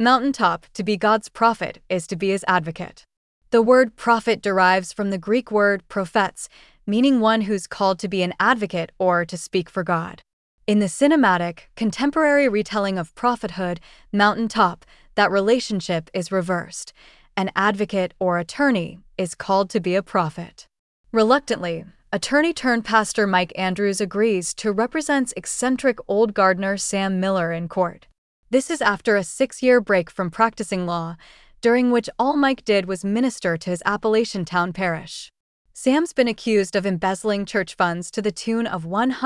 Mountaintop, to be God's prophet, is to be his advocate. The word prophet derives from the Greek word prophetes, meaning one who's called to be an advocate or to speak for God. In the cinematic, contemporary retelling of prophethood, Mountaintop, that relationship is reversed. An advocate or attorney is called to be a prophet. Reluctantly, attorney-turned-pastor Mike Andrews agrees to represent eccentric old gardener Sam Miller in court. This is after a 6-year break from practicing law, during which all Mike did was minister to his Appalachian town parish. Sam's been accused of embezzling church funds to the tune of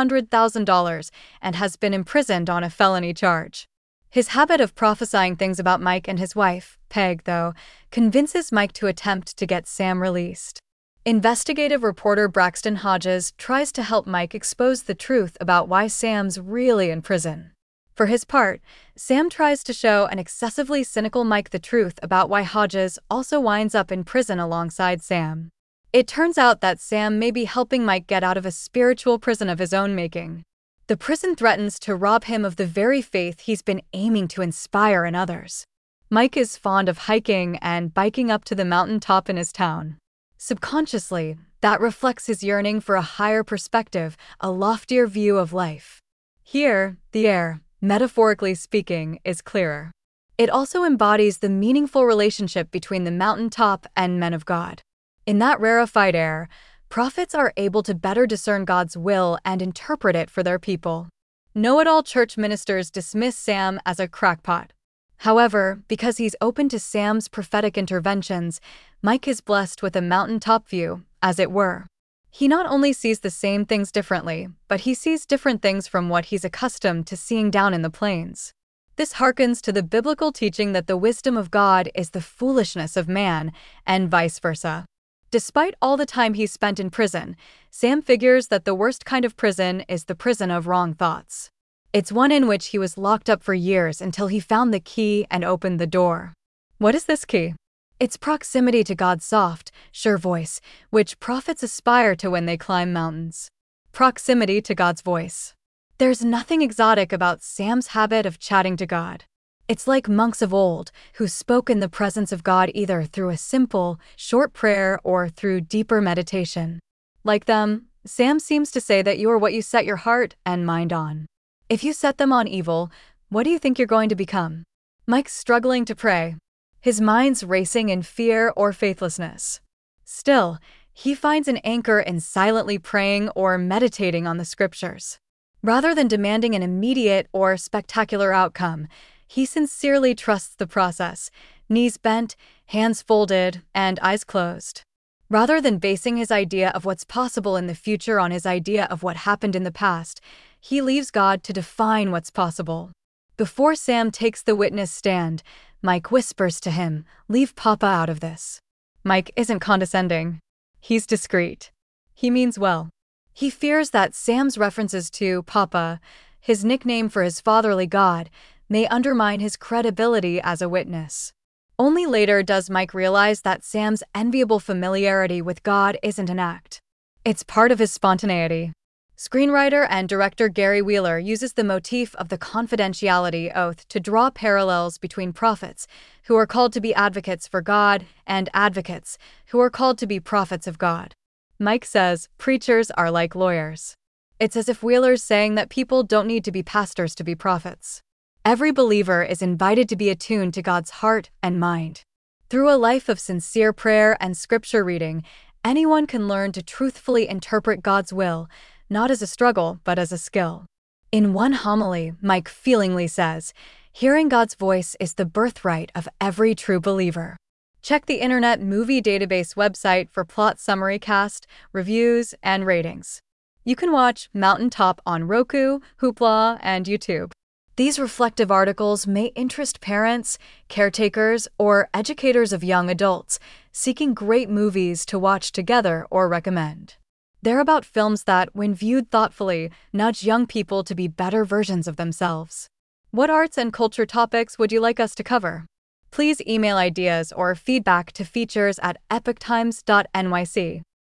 $100,000 and has been imprisoned on a felony charge. His habit of prophesying things about Mike and his wife, Peg, though, convinces Mike to attempt to get Sam released. Investigative reporter Braxton Hodges tries to help Mike expose the truth about why Sam's really in prison. For his part, Sam tries to show an excessively cynical Mike the truth about why Hodges also winds up in prison alongside Sam. It turns out that Sam may be helping Mike get out of a spiritual prison of his own making. The prison threatens to rob him of the very faith he's been aiming to inspire in others. Mike is fond of hiking and biking up to the mountaintop in his town. Subconsciously, that reflects his yearning for a higher perspective, a loftier view of life. Here, the air, metaphorically speaking, is clearer. It also embodies the meaningful relationship between the mountaintop and men of God. In that rarefied air, prophets are able to better discern God's will and interpret it for their people. Know-it-all church ministers dismiss Sam as a crackpot. However, because he's open to Sam's prophetic interventions, Mike is blessed with a mountaintop view, as it were. He not only sees the same things differently, but he sees different things from what he's accustomed to seeing down in the plains. This harkens to the biblical teaching that the wisdom of God is the foolishness of man, and vice versa. Despite all the time he's spent in prison, Sam figures that the worst kind of prison is the prison of wrong thoughts. It's one in which he was locked up for years until he found the key and opened the door. What is this key? It's proximity to God's soft, sure voice, which prophets aspire to when they climb mountains. Proximity to God's voice. There's nothing exotic about Sam's habit of chatting to God. It's like monks of old, who spoke in the presence of God either through a simple, short prayer or through deeper meditation. Like them, Sam seems to say that you are what you set your heart and mind on. If you set them on evil, what do you think you're going to become? Mike's struggling to pray. His mind's racing in fear or faithlessness. Still, he finds an anchor in silently praying or meditating on the scriptures. Rather than demanding an immediate or spectacular outcome, he sincerely trusts the process, knees bent, hands folded, and eyes closed. Rather than basing his idea of what's possible in the future on his idea of what happened in the past, he leaves God to define what's possible. Before Sam takes the witness stand, Mike whispers to him, "Leave Papa out of this." Mike isn't condescending. He's discreet. He means well. He fears that Sam's references to Papa, his nickname for his fatherly God, may undermine his credibility as a witness. Only later does Mike realize that Sam's enviable familiarity with God isn't an act. It's part of his spontaneity. Screenwriter and director Gary Wheeler uses the motif of the confidentiality oath to draw parallels between prophets, who are called to be advocates for God, and advocates, who are called to be prophets of God. Mike says, preachers are like lawyers. It's as if Wheeler's saying that people don't need to be pastors to be prophets. Every believer is invited to be attuned to God's heart and mind. Through a life of sincere prayer and scripture reading, anyone can learn to truthfully interpret God's will, not as a struggle, but as a skill. In one homily, Mike feelingly says, "Hearing God's voice is the birthright of every true believer." Check the Internet Movie Database website for plot summary, cast, reviews, and ratings. You can watch Mountaintop on Roku, Hoopla, and YouTube. These reflective articles may interest parents, caretakers, or educators of young adults seeking great movies to watch together or recommend. They're about films that, when viewed thoughtfully, nudge young people to be better versions of themselves. What arts and culture topics would you like us to cover? Please email ideas or feedback to features@epochtimes.nyc.